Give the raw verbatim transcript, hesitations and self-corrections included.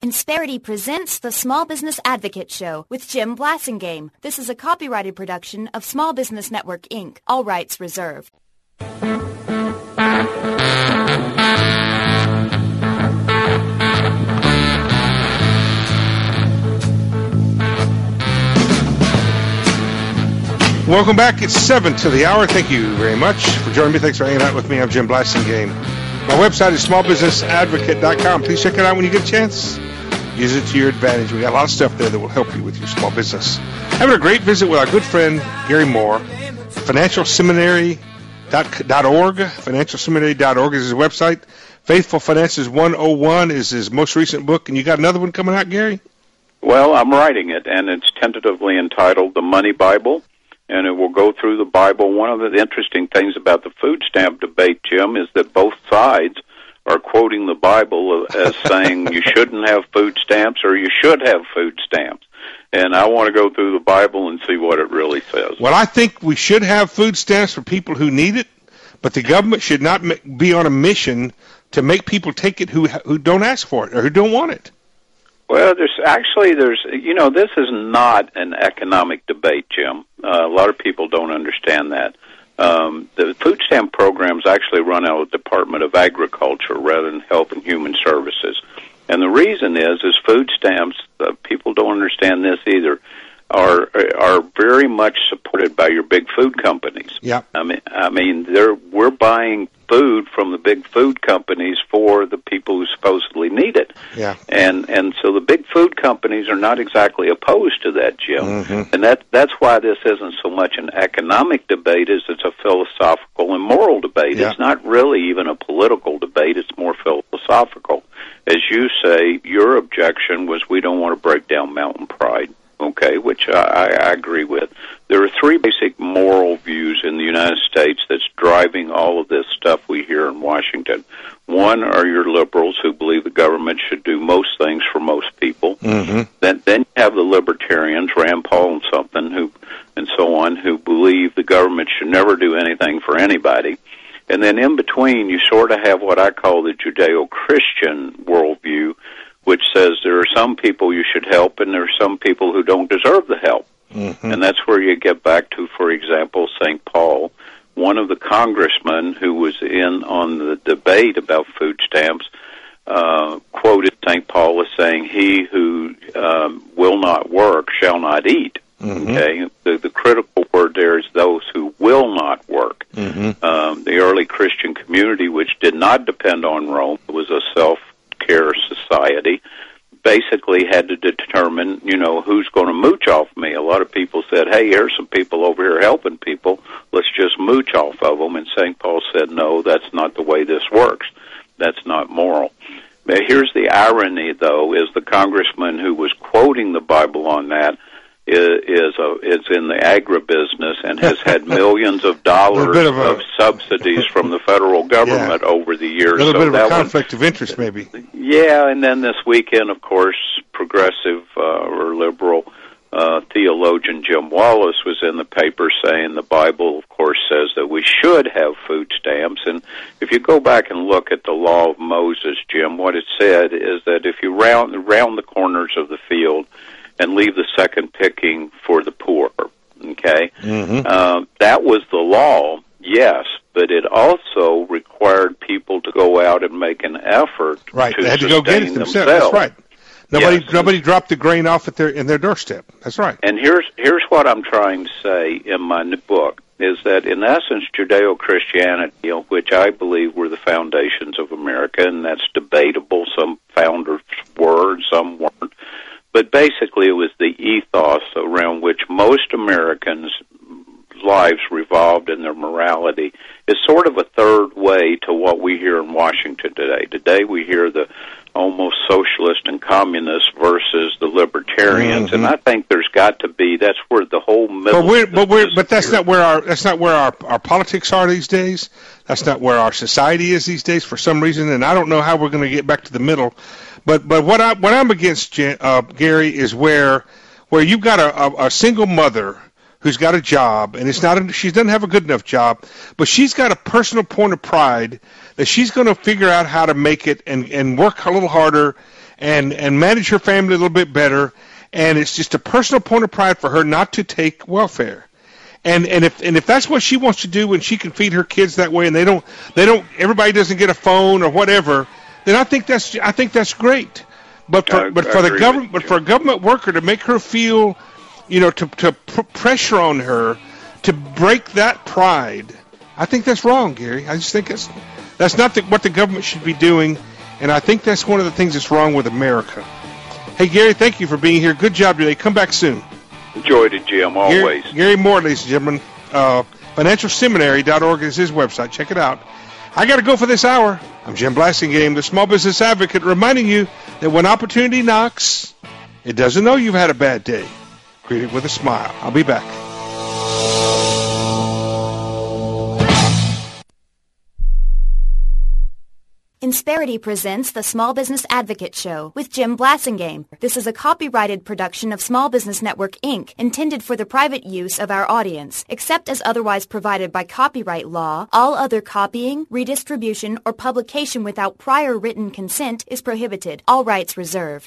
Insperity presents the Small Business Advocate Show with Jim Blasingame. This is a copyrighted production of Small Business Network, Incorporated. All rights reserved. Welcome back. It's seven to the hour. Thank you very much for joining me. Thanks for hanging out with me. I'm Jim Blasingame. My website is small business advocate dot com. Please check it out when you get a chance. Use it to your advantage. We got a lot of stuff there that will help you with your small business. Having a great visit with our good friend Gary Moore. financial seminary dot org. financial seminary dot org is his website. Faithful Finances one oh one is his most recent book. And you got another one coming out, Gary? Well, I'm writing it, and it's tentatively entitled The Money Bible. And it will go through the Bible. One of the interesting things about the food stamp debate, Jim, is that both sides are quoting the Bible as saying you shouldn't have food stamps or you should have food stamps. And I want to go through the Bible and see what it really says. Well, I think we should have food stamps for people who need it, but the government should not be on a mission to make people take it who who don't ask for it or who don't want it. Well, there's actually, there's, you know, this is not an economic debate, Jim. Uh, a lot of people don't understand that. Um, the food stamp programs actually run out of the Department of Agriculture rather than Health and Human Services. And the reason is, is food stamps, uh, people don't understand this either, are are very much supported by your big food companies. Yeah. I mean, I mean, they're we're buying food from the big food companies for the people who supposedly need it. Yeah. And and so the big food companies are not exactly opposed to that, Jim. Mm-hmm. And that that's why this isn't so much an economic debate as it's a philosophical and moral debate. Yeah. It's not really even a political debate. It's more philosophical. As you say, your objection was we don't want to break down mountain pride. Okay, which I, I agree with. There are three basic moral views in the United States that's driving all of this stuff we hear in Washington. One are your liberals who believe the government should do most things for most people. Mm-hmm. Then, then you have the libertarians, Rand Paul and something, who and so on, who believe the government should never do anything for anybody. And then in between, you sort of have what I call the Judeo-Christian worldview, which says there are some people you should help and there are some people who don't deserve the help. Mm-hmm. And that's where you get back to, for example, Saint Paul. One of the congressmen who was in on the debate about food stamps uh, quoted Saint Paul as saying, he who um, will not work shall not eat. Mm-hmm. Okay, the, the critical word there is those who will not work. Mm-hmm. Um, the early Christian community, which did not depend on Rome, was a self care society, basically had to determine, you know, who's going to mooch off me. A lot of people said, hey, here's some people over here helping people. Let's just mooch off of them. And Saint Paul said, no, that's not the way this works. That's not moral. But here's the irony, though, is the congressman who was quoting the Bible on that is is, a, is in the agribusiness and has had millions of dollars of, a, of subsidies from the federal government yeah. over the years. A little so bit of that a conflict one, of interest, maybe. Yeah, and then this weekend, of course, progressive uh, or liberal uh, theologian Jim Wallace was in the paper saying the Bible, of course, says that we should have food stamps. And if you go back and look at the law of Moses, Jim, what it said is that if you round, round the corners of the field and leave the second picking for the poor, okay? Mm-hmm. Uh, that was the law, yes, but it also required people to go out and make an effort right. to They had to sustain go get it themselves. themselves. That's right. Nobody, yes. nobody dropped the grain off at their in their doorstep. That's right. And here's here's what I'm trying to say in my book, is that in essence, Judeo-Christianity, which I believe were the foundations of America, and that's debatable. Some founders were, some weren't. But basically, it was the ethos around which most Americans' lives revolved in their morality is sort of a third way to what we hear in Washington today. Today, we hear the almost socialist and communist versus the libertarians, mm-hmm. and I think there's got to be. That's where the whole middle. But we're, but we're, but that's not where our that's not where our our politics are these days. That's not where our society is these days for some reason, and I don't know how we're going to get back to the middle. But but what I what I'm against, uh, Gary, is where where you've got a, a, a single mother who's got a job, and it's not a, she doesn't have a good enough job, but she's got a personal point of pride that she's going to figure out how to make it and, and work a little harder and, and manage her family a little bit better. And it's just a personal point of pride for her not to take welfare. And and if and if that's what she wants to do, and she can feed her kids that way, and they don't they don't everybody doesn't get a phone or whatever, then I think that's I think that's great. But for I, but I for the government but for a government worker to make her feel, you know, to to pr- pressure on her to break that pride, I think that's wrong, Gary. I just think that's that's not the, what the government should be doing, and I think that's one of the things that's wrong with America. Hey, Gary, thank you for being here. Good job today. Come back soon. Enjoyed it, Jim, always. Gary, Gary Moore, ladies and gentlemen. Uh, financial seminary dot org is his website. Check it out. I got to go for this hour. I'm Jim Blasingame, the Small Business Advocate, reminding you that when opportunity knocks, it doesn't know you've had a bad day. Greet it with a smile. I'll be back. Insperity presents the Small Business Advocate Show with Jim Blasingame. This is a copyrighted production of Small Business Network, Incorporated, intended for the private use of our audience. Except as otherwise provided by copyright law, all other copying, redistribution, or publication without prior written consent is prohibited. All rights reserved.